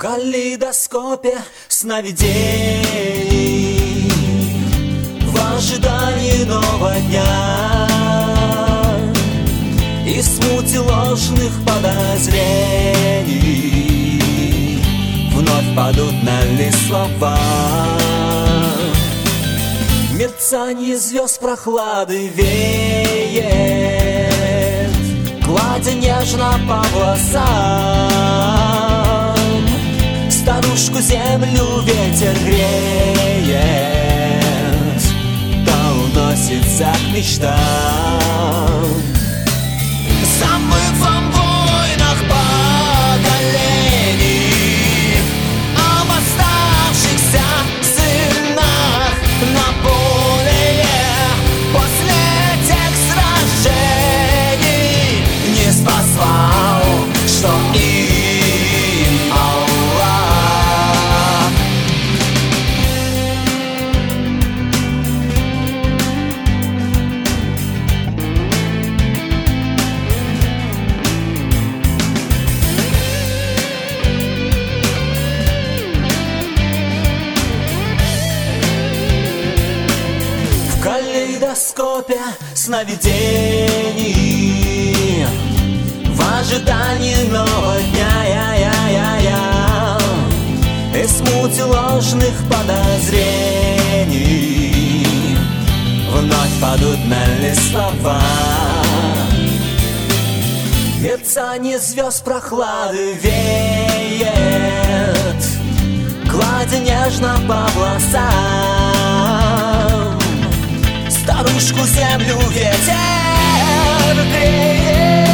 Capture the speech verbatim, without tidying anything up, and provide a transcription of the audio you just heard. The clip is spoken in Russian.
калейдоскопе сновидений, в ожидании нового дня и смуте ложных подозрений вновь падут на лист слова. Мерцанье звезд прохлады веет, гладя нежно по волосам. Старушку землю ветер греет, да уносится к мечтам. Забыв о войнах поколений, об оставшихся сынах на поле после тех сражений, не спасал, что им Аллах. В калейдоскопе сновидений, в ожидании нового дня, я, я, я, я, и смуте ложных подозрений вновь падут на лист слова. Мерцанье звезд прохлады веет, гладя нежно по волосам. Старушку землю ветер греет,